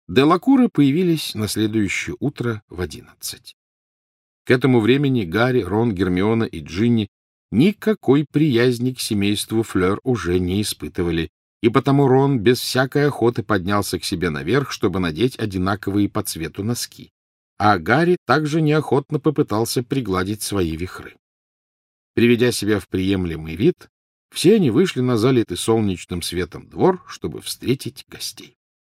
Делакуры появились на следующее утро в 11. К этому времени Гарри, Рон, Гермиона и Джинни никакой приязни к семейству Флёр уже не испытывали, и потому Рон без всякой охоты поднялся к себе наверх, чтобы надеть одинаковые по цвету носки, а Гарри также неохотно попытался пригладить свои вихры. Приведя себя в приемлемый вид, все они вышли на залитый солнечным светом двор, чтобы встретить гостей.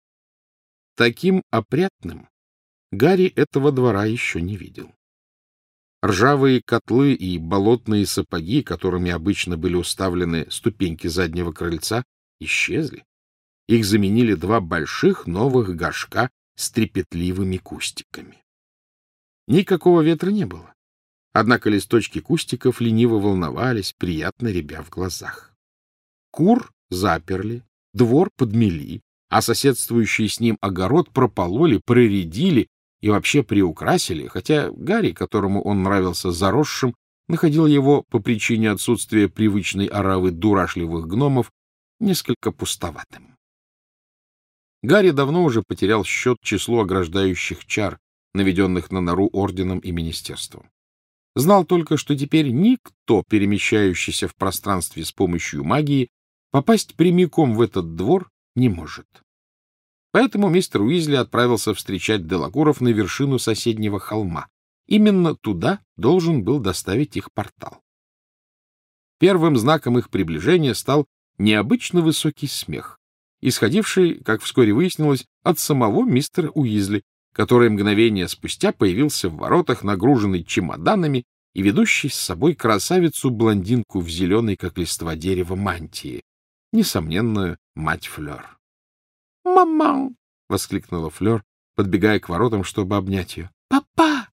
Таким опрятным Гарри этого двора еще не видел. Ржавые котлы и болотные сапоги, которыми обычно были уставлены ступеньки заднего крыльца, исчезли. Их заменили два больших новых горшка с трепетливыми кустиками. Никакого ветра не было. Однако листочки кустиков лениво волновались, приятно рябя в глазах. Кур заперли, двор подмели, а соседствующий с ним огород пропололи, проредили и вообще приукрасили, хотя Гарри, которому он нравился заросшим, находил его, по причине отсутствия привычной оравы дурашливых гномов, несколько пустоватым. Гарри давно уже потерял счет числу ограждающих чар, наведенных на нору орденом и министерством. Знал только, что теперь никто, перемещающийся в пространстве с помощью магии, попасть прямиком в этот двор не может. Поэтому мистер Уизли отправился встречать Делакуров на вершину соседнего холма. Именно туда должен был доставить их портал. Первым знаком их приближения стал необычно высокий смех, исходивший, как вскоре выяснилось, от самого мистера Уизли, который мгновение спустя появился в воротах, нагруженный чемоданами и ведущий с собой красавицу-блондинку в зеленой, как листва дерева, мантии, несомненную мать Флёр. «Мама!» — воскликнула Флёр, подбегая к воротам, чтобы обнять ее. «Папа!»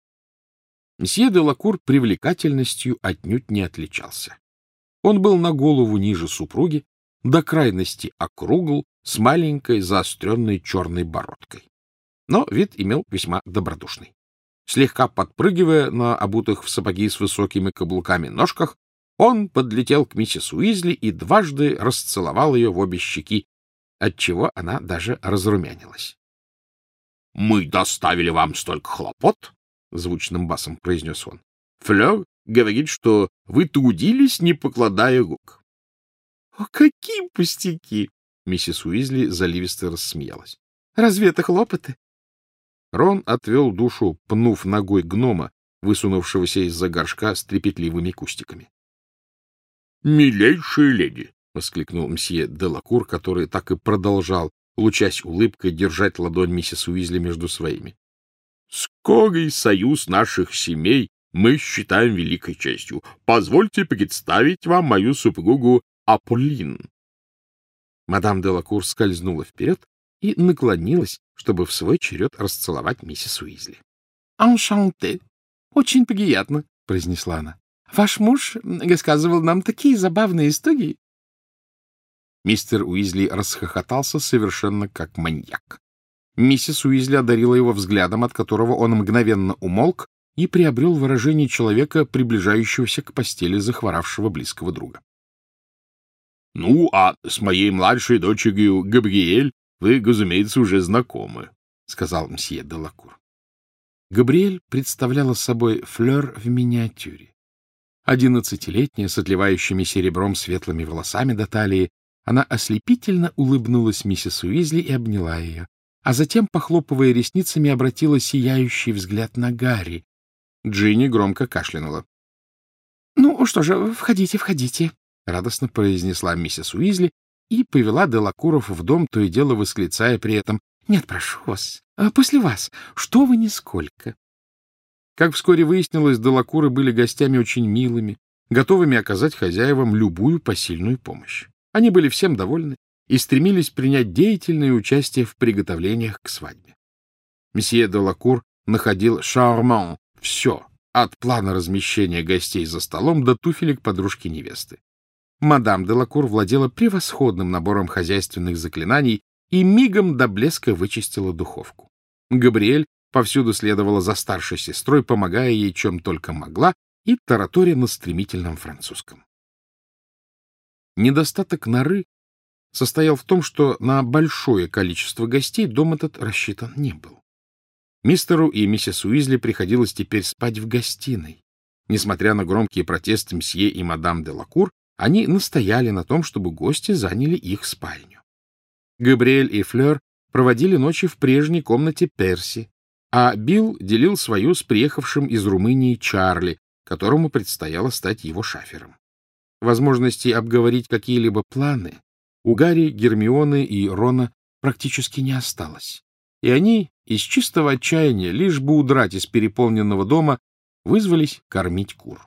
Мсье де Лакур привлекательностью отнюдь не отличался. Он был на голову ниже супруги, до крайности округл, с маленькой заостренной черной бородкой. Но вид имел весьма добродушный. Слегка подпрыгивая на обутых в сапоги с высокими каблуками ножках, он подлетел к миссис Уизли и дважды расцеловал ее в обе щеки, отчего она даже разрумянилась. — Мы доставили вам столько хлопот, — звучным басом произнес он. — Флёр говорит, что вы трудились, не покладая рук. — О, какие пустяки! — миссис Уизли заливисто рассмеялась. — Разве это хлопоты? Рон отвел душу, пнув ногой гнома, высунувшегося из-за горшка с трепетливыми кустиками. — Милейшая леди! — воскликнул мсье де Лакур, который так и продолжал, лучась улыбкой, держать ладонь миссис Уизли между своими. — Скорый союз наших семей мы считаем великой честью. Позвольте представить вам мою супругу Аполлин. Мадам де Лакур скользнула вперед и наклонилась, чтобы в свой черед расцеловать миссис Уизли. — Enchanté! Очень приятно, — произнесла она. — Ваш муж рассказывал нам такие забавные истории. Мистер Уизли расхохотался совершенно как маньяк. Миссис Уизли одарила его взглядом, от которого он мгновенно умолк и приобрел выражение человека, приближающегося к постели захворавшего близкого друга. — Ну, а с моей младшей дочерью Габриэль вы, разумеется, уже знакомы, — сказал мсье де Лакур. Габриэль представляла собой Флёр в миниатюре. 11-летняя, с отливающими серебром светлыми волосами до талии, она ослепительно улыбнулась миссис Уизли и обняла ее, а затем, похлопывая ресницами, обратила сияющий взгляд на Гарри. Джинни громко кашлянула. — Ну что же, входите, входите, — радостно произнесла миссис Уизли и повела Делакуров в дом, то и дело восклицая при этом: — Нет, прошу вас, после вас, что вы нисколько. Как вскоре выяснилось, Делакуры были гостями очень милыми, готовыми оказать хозяевам любую посильную помощь. Они были всем довольны и стремились принять деятельное участие в приготовлениях к свадьбе. Месье де Лакур находил шарман все, от плана размещения гостей за столом до туфелек подружки невесты. Мадам де Лакур владела превосходным набором хозяйственных заклинаний и мигом до блеска вычистила духовку. Габриэль повсюду следовала за старшей сестрой, помогая ей чем только могла и тараторя на стремительном французском. Недостаток норы состоял в том, что на большое количество гостей дом этот рассчитан не был. Мистеру и миссис Уизли приходилось теперь спать в гостиной. Несмотря на громкие протесты мсье и мадам де Лакур, они настояли на том, чтобы гости заняли их спальню. Габриэль и Флёр проводили ночи в прежней комнате Перси, а Билл делил свою с приехавшим из Румынии Чарли, которому предстояло стать его шафером. Возможности обговорить какие-либо планы у Гарри, Гермионы и Рона практически не осталось, и они из чистого отчаяния, лишь бы удрать из переполненного дома, вызвались кормить кур.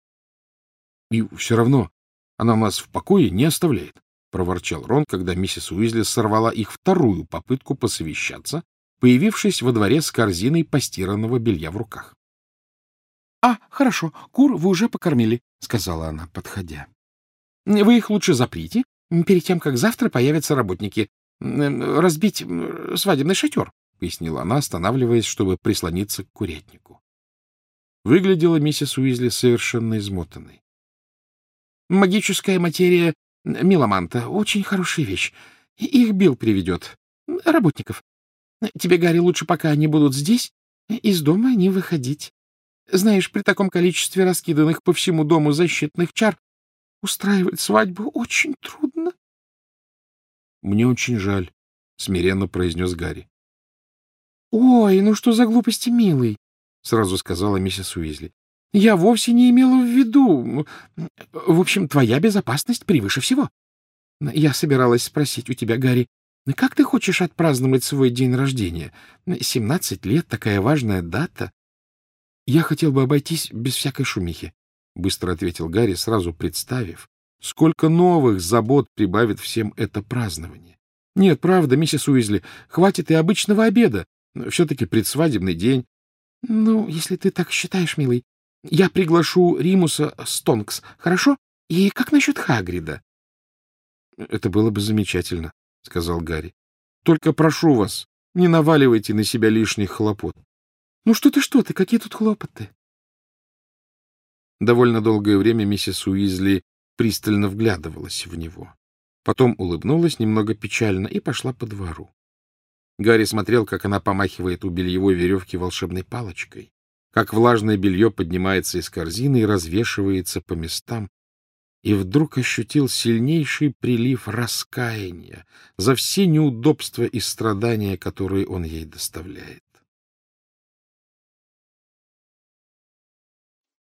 — И все равно она нас в покое не оставляет, — проворчал Рон, когда миссис Уизли сорвала их вторую попытку посовещаться, появившись во дворе с корзиной постиранного белья в руках. — А, хорошо, кур вы уже покормили, — сказала она, подходя. — Вы их лучше заприте, перед тем, как завтра появятся работники. Разбить свадебный шатер, — пояснила она, останавливаясь, чтобы прислониться к курятнику. Выглядела миссис Уизли совершенно измотанной. — Магическая материя меломанта — очень хорошая вещь. Их Билл приведет. Работников. Тебе, Гарри, лучше, пока они будут здесь, из дома не выходить. Знаешь, при таком количестве раскиданных по всему дому защитных чар устраивать свадьбу очень трудно. — Мне очень жаль, — смиренно произнес Гарри. — Ой, ну что за глупости, милый, — сразу сказала миссис Уизли. — Я вовсе не имела в виду. В общем, твоя безопасность превыше всего. Я собиралась спросить у тебя, Гарри, как ты хочешь отпраздновать свой день рождения? 17 лет, такая важная дата. — Я хотел бы обойтись без всякой шумихи, — быстро ответил Гарри, сразу представив, сколько новых забот прибавит всем это празднование. — Нет, правда, миссис Уизли, хватит и обычного обеда. Все-таки предсвадебный день. — Ну, если ты так считаешь, милый, я приглашу Римуса Стонкс, хорошо? И как насчет Хагрида? — Это было бы замечательно, — сказал Гарри. — Только прошу вас, не наваливайте на себя лишних хлопот. — Ну что ты, какие тут хлопоты? Довольно долгое время миссис Уизли пристально вглядывалась в него. Потом улыбнулась немного печально и пошла по двору. Гарри смотрел, как она помахивает у бельевой веревки волшебной палочкой, как влажное белье поднимается из корзины и развешивается по местам, и вдруг ощутил сильнейший прилив раскаяния за все неудобства и страдания, которые он ей доставляет.